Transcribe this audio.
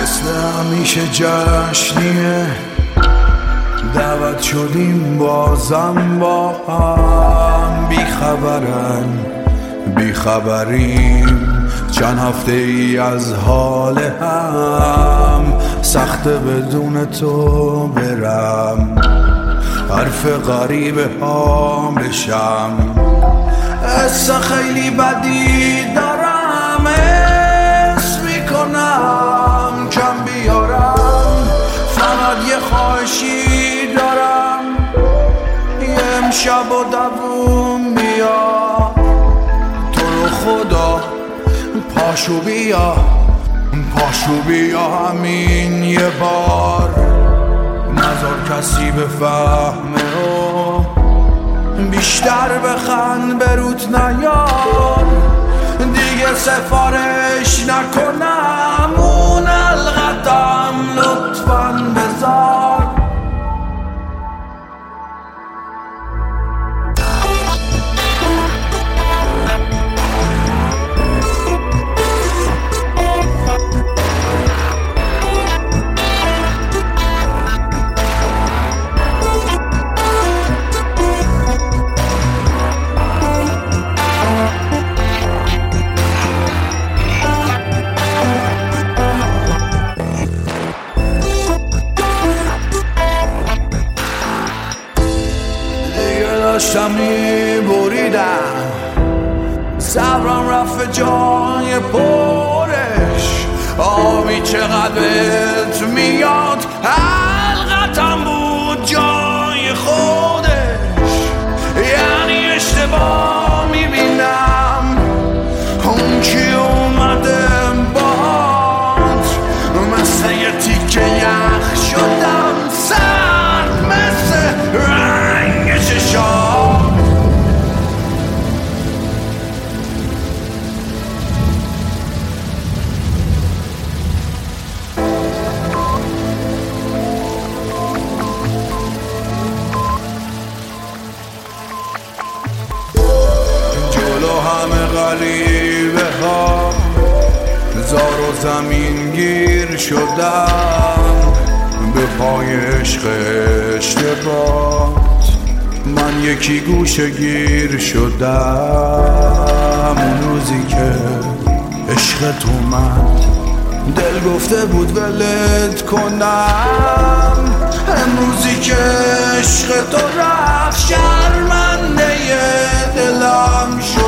مثل همیشه جشنیه، دعوت شدیم بازم با هم. بیخبریم چند هفته ای از حال هم. سخته بدون تو برم، حرف غریبه ها بشم. حس خیلی بدی دارم، حس میکنم کم بیارم. فقط یه خواهشی دارم، یه امشب و دووم بیا. تو رو خدا پاشو بیا همین یه بار. نذار کسی بفهمه رو بیشتر بخند بروت نیار. دیگه سفارش نکنم اون القدم لطفاً بذار. داشتم میبریدم، صبرم رفت جای پرش. آبی چقدر بهت میاد، حلقتم بود جای خودش. یعنی اشتباه میبینم اون کی اومده باهات. مثل یه تیکه یخ شدم سرد، مثل رنگ ششام. جلو همه غریبه ها زار و زمین گیر شدم. به پای عشق اشتباه من یکی گوشه گیر شدم. اون روزی که عشقت اومد دل گفته بود ولت کنم. امروزی که عشق تو رفت شرمنده دلم شد.